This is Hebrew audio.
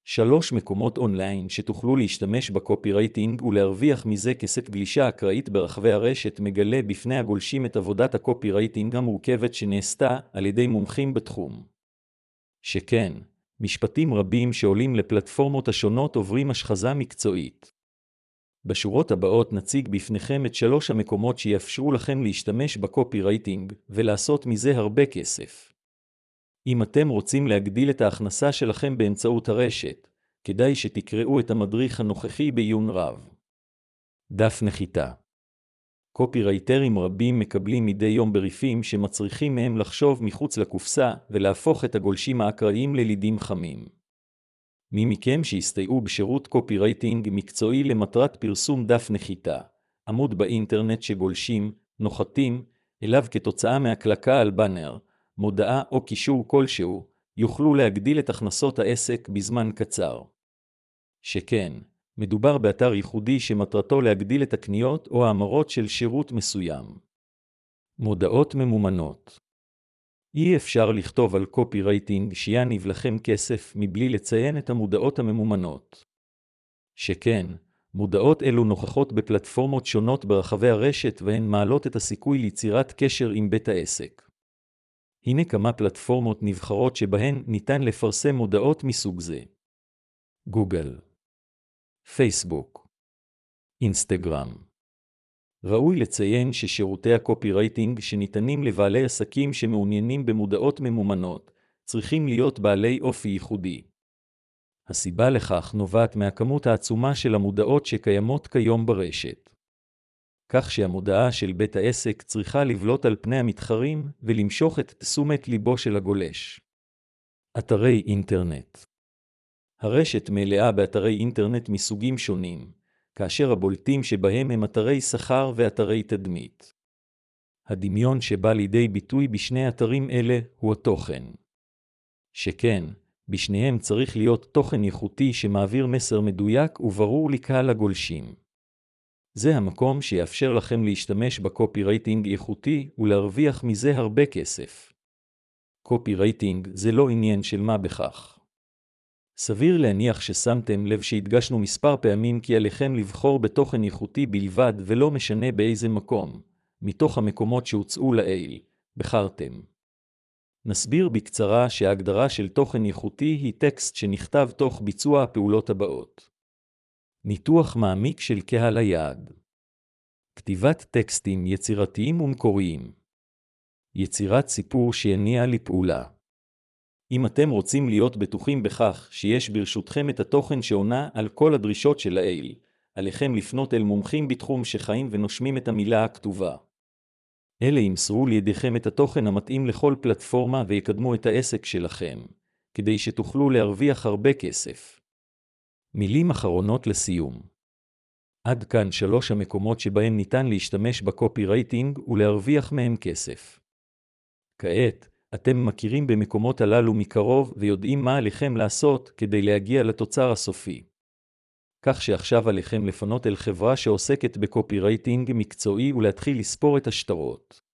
3 מקומות אונליין שתוכלו להשתמש בקופירייטינג ולהרוויח מזה כסף. גלישה אקראית ברחבי הרשת מגלה בפני הגולשים את עבודת הקופירייטינג המורכבת שנעשתה על ידי מומחים בתחום. שכן, משפטים רבים שעולים לפלטפורמות השונות עוברים השחזה מקצועית. בשורות הבאות נציג בפניכם את 3 המקומות שיאפשרו לכם להשתמש בקופירייטינג ולעשות מזה הרבה כסף. אם אתם רוצים להגדיל את ההכנסה שלכם באמצעות הרשת, כדאי שתקראו את המדריך הנוכחי בעיון רב. דף נחיתה. קופירייטרים רבים מקבלים מדי יום בריפים שמצריכים מהם לחשוב מחוץ לקופסה ולהפוך את הגולשים האקראיים ללידים חמים. מי מכם שהסתייעו בשירות קופירייטינג מקצועי למטרת פרסום דף נחיתה, עמוד באינטרנט שגולשים, נוחתים, אליו כתוצאה מהקלקה על בנר, מודעה או קישור כלשהו, יוכלו להגדיל את הכנסות העסק בזמן קצר. שכן, מדובר באתר ייחודי שמטרתו להגדיל את הקניות או האמרות של שירות מסוים. מודעות ממומנות. אי אפשר לכתוב על קופירייטינג שיניב לכם כסף מבלי לציין את המודעות הממומנות. שכן, מודעות אלו נוכחות בפלטפורמות שונות ברחבי הרשת והן מעלות את הסיכוי ליצירת קשר עם בית העסק. הנה כמה פלטפורמות נבחרות שבהן ניתן לפרסם מודעות מסוג זה. גוגל, פייסבוק, אינסטגרם. ראוי לציין ששירותי הקופירייטינג שניתנים לבעלי עסקים שמעוניינים במודעות ממומנות, צריכים להיות בעלי אופי ייחודי. הסיבה לכך נובעת מהכמות העצומה של המודעות שקיימות כיום ברשת. כך שהמודעה של בית העסק צריכה לבלוט על פני המתחרים ולמשוך את תשומת ליבו של הגולש. אתרי אינטרנט. הרשת מלאה באתרי אינטרנט מסוגים שונים, כאשר הבולטים שבהם הם אתרי שכר ואתרי תדמית. הדמיון שבא לידי ביטוי בשני אתרים אלה הוא התוכן. שכן, בשניהם צריך להיות תוכן איכותי שמעביר מסר מדויק וברור לקהל הגולשים. זה המקום שיאפשר לכם להשתמש בקופירייטינג איכותי ולהרוויח מזה הרבה כסף. קופירייטינג זה לא עניין של מה בכך. סביר להניח ששמתם לב שהדגשנו מספר פעמים כי עליכם לבחור בתוכן איכותי בלבד ולא משנה באיזה מקום, מתוך המקומות שהוצאו לעיל, בחרתם. נסביר בקצרה שההגדרה של תוכן איכותי היא טקסט שנכתב תוך ביצוע הפעולות הבאות. ניתוח מעמיק של קהל היעד. כתיבת טקסטים יצירתיים ומקוריים. יצירת סיפור שיניע לפעולה. אם אתם רוצים להיות בטוחים בכך שיש ברשותכם את התוכן שעונה על כל הדרישות של העיל, עליכם לפנות אל מומחים בתחום שחיים ונושמים את המילה הכתובה. אלה ימסרו לידיכם את התוכן המתאים לכל פלטפורמה ויקדמו את העסק שלכם, כדי שתוכלו להרוויח הרבה כסף. מילים אחרונות לסיום. עד כאן 3 המקומות שבהם ניתן להשתמש בקופירייטינג ולהרוויח מהם כסף. כעת, אתם מכירים במקומות הללו מקרוב ויודעים מה עליכם לעשות כדי להגיע לתוצר הסופי. כך שעכשיו עליכם לפנות אל חברה שעוסקת בקופירייטינג מקצועי ולהתחיל לספור את השטרות.